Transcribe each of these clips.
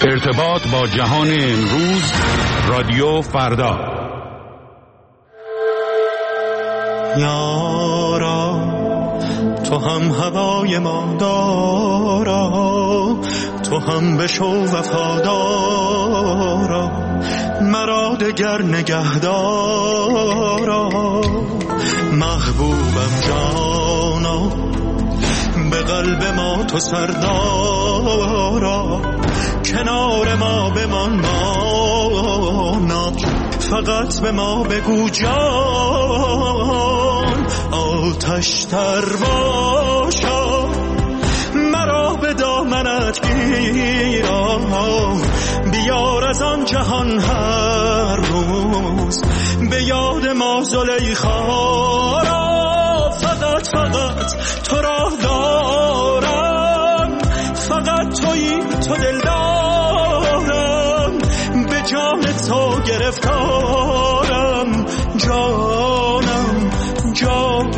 ارتباط با جهان امروز، رادیو فردا. یارا تو هم هوای ما دارا، تو هم بشو وفادارا، مرا دگر نگهدارا. محبوبم جانا، به قلب ما تو سردارا، کنار ما بمان مانا، فقط به ما بگو جان آتش تر باشا، مرا به دامنت گیرا، بیار از آن جهان هر روز به یاد ما زلیخا را. فقط تو را دارم، فقط تویی تو دل دارم، به جان تو گرفتارم، جانم جان.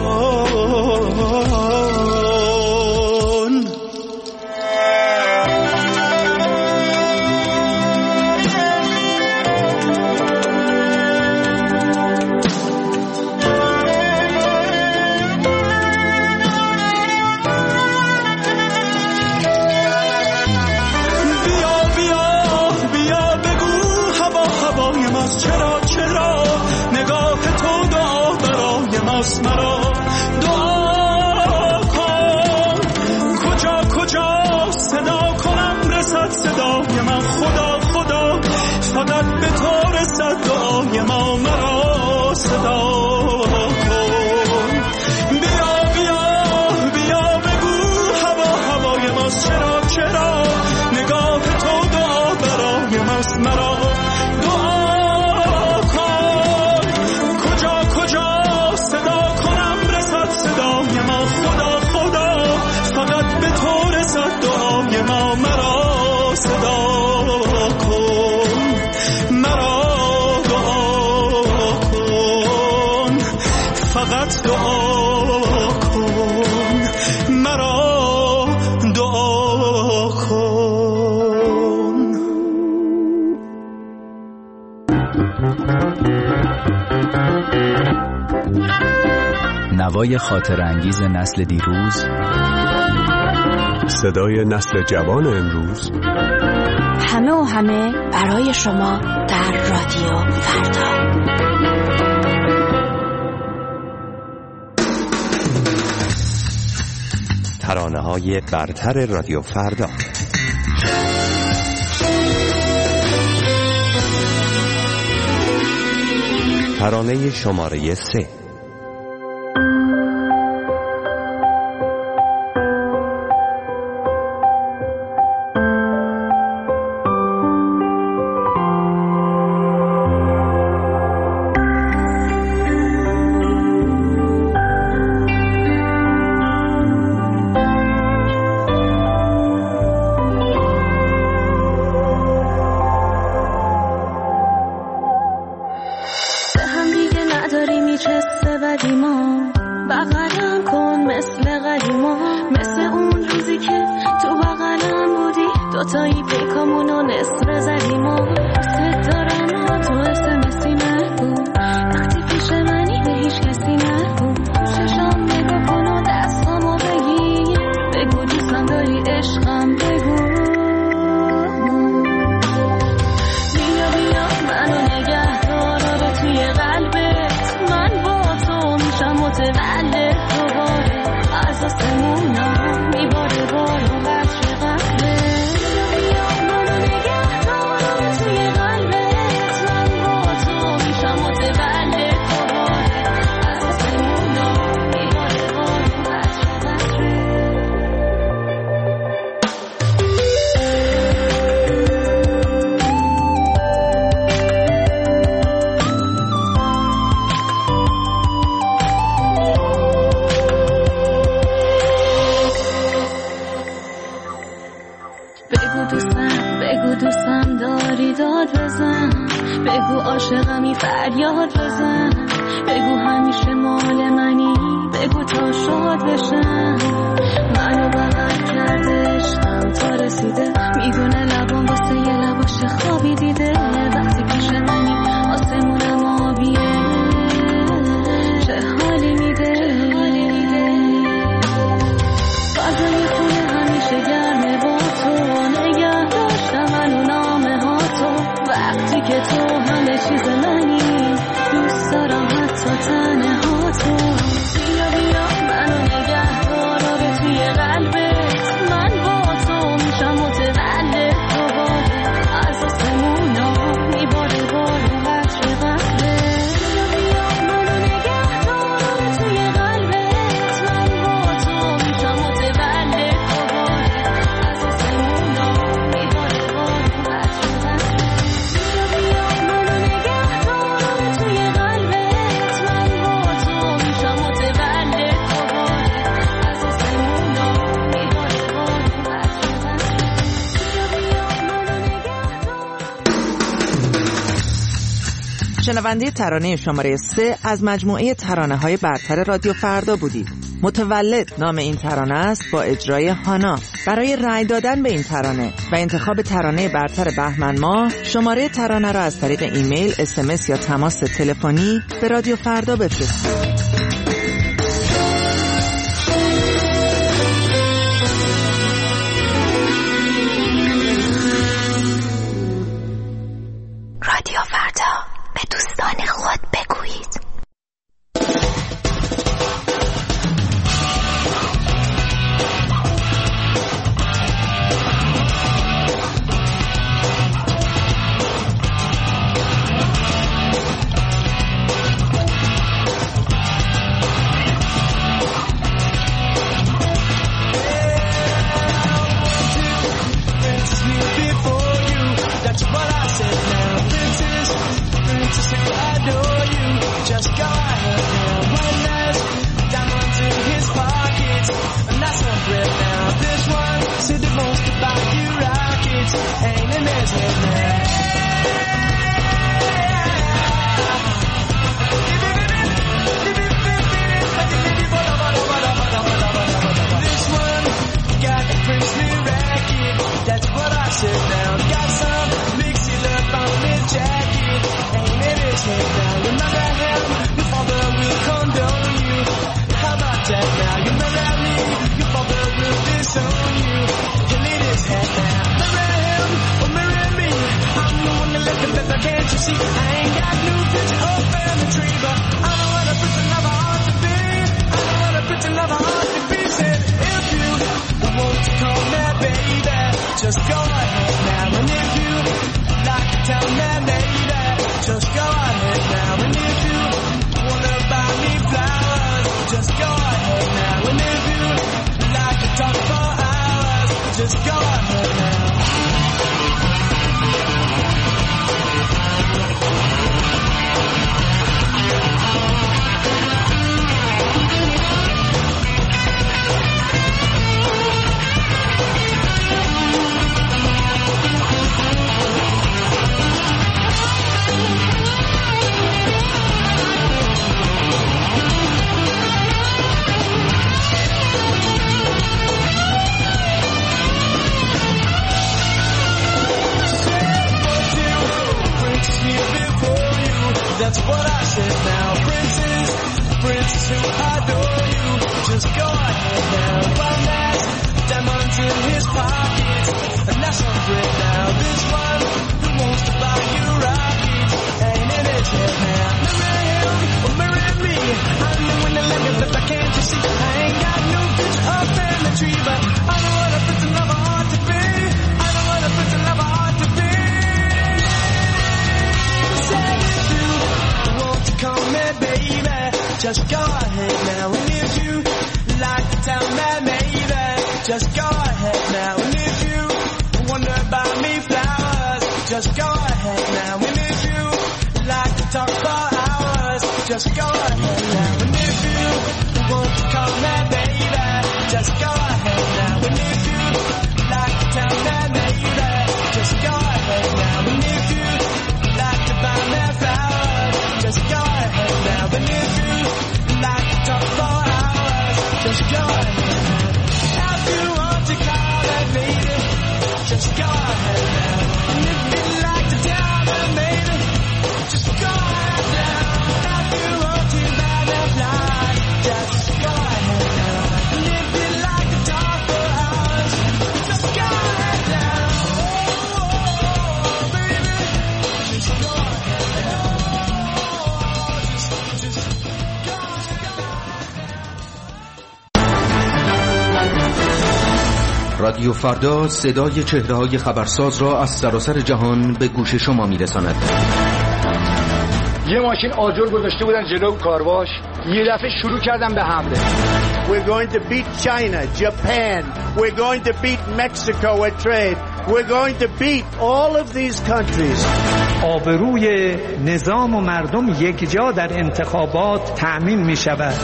مرا دعا کن، کجا صدا کنم رسد صدای من، خدا فقط به تو رسد دعای ما، مرا صدا کن. بیا بگو هوای ماست، چرا نگاه تو دعا برای ماست، مرا نوای خاطر انگیز نسل دیروز، صدای نسل جوان امروز، همه برای شما در رادیو فردا. ترانه‌های برتر رادیو فردا. ترانه شماره 3. بگو دوستم داری داد بزن، بگو عاشقمی فریاد بزن، بگو همیشه مال منی، بگو تا شاد بشم. منو بغل کرده عشقم تا رسیده، میدونه لبام واسه یه شنونده ترانه شماره 3 از مجموعه ترانه‌های برتر رادیو فردا بودید. متولد نام این ترانه است با اجرای هانا. برای رأی دادن به این ترانه و انتخاب ترانه برتر بهمن ماه شماره ترانه را از طریق ایمیل، SMS یا تماس تلفنی به رادیو فردا بفرستید. رادیو فردا، به دوستان خود بگویید. Just go ahead now, and if you like to tell me maybe, just go ahead now, and if you wonder about me flowers, just go ahead now, and if you like to talk for hours, just go ahead now, and if you want to call me baby, just go ahead now, and if you like to tell me maybe, just go ahead now, and if you like to buy me flowers, just go ahead now, and if you like to talk for hours, just go ahead. If you want to call me baby, just go ahead now. And if you like to tell me maybe, just go ahead now. If you want to buy me fly, just go ahead now. And if you like to talk for hours, just go ahead now. Oh, baby, just go ahead now. رادیو فردا صدای چهره‌های خبرساز را از سراسر جهان به گوش شما می‌رساند. یه ماشین آجر گذاشته بودن جلو کارواش، یه دفعه شروع کردن به حمله. We're going to beat China, Japan. We're going to beat Mexico at trade. We're going to beat all of these countries. آبروی نظام و مردم یکجا در انتخابات تأمین می‌شود.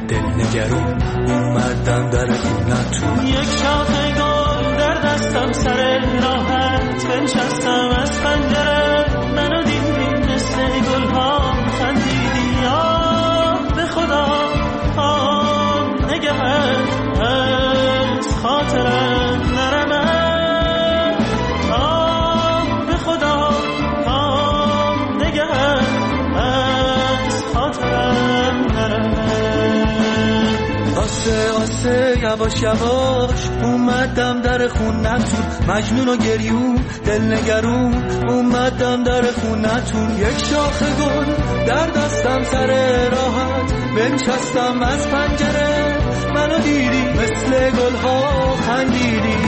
دلنگرون اومدم در خونتون. یک شاخه گل در دستم سر راحت بنشستم از پنجره منو دیدی مثل گل‌ها خندیدی. آه به خدا آه نگهت از خاطرم نرمه. آه به خدا آه نگهت از خاطرم نرمه. آسه آسه یواش یواش اومدم در خونتون. مجنون و گریون دلنگرون اومدم در خونتون. یک شاخه گل در دستم سر راحت بنشستم از پنجره منو دیدی مثل گل‌ها خندیدی.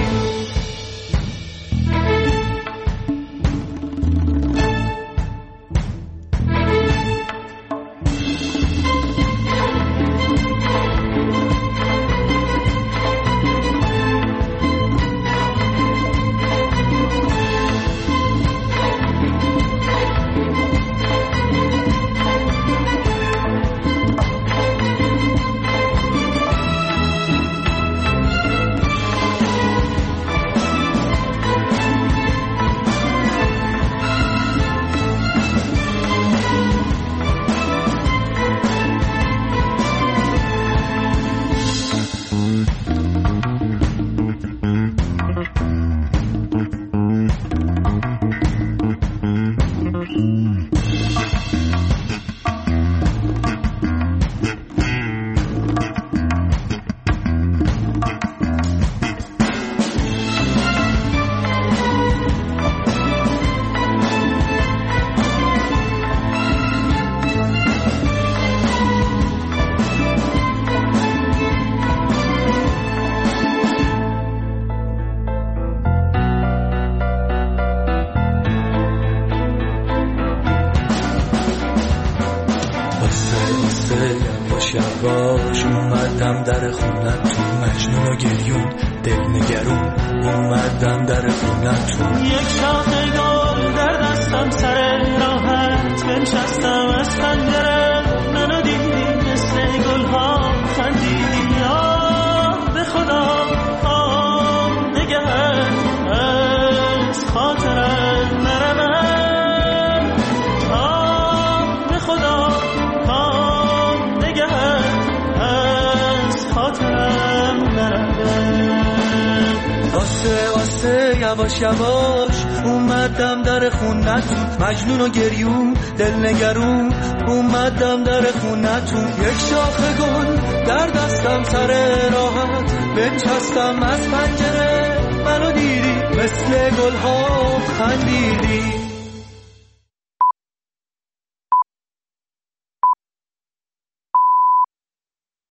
یواش اومدم در خونتون. مجنون و گریون دلنگرون اومدم در خونتون. یک شاخه گل در دستم سر راحت بنشستم از پنجره منو دیدی مثل گل‌ها خندیدی. آه به خدا آه نگهت از خاطرم نرمه. آه به خدا آسه آسه یواش یواش اومدم در خونتون. مجنون و گریون دلنگرون اومدم در خونتون. یک شاخه گل در دستم سر راحت بنشستم از پنجره منو دیدی مثل گل‌ها خندیدی.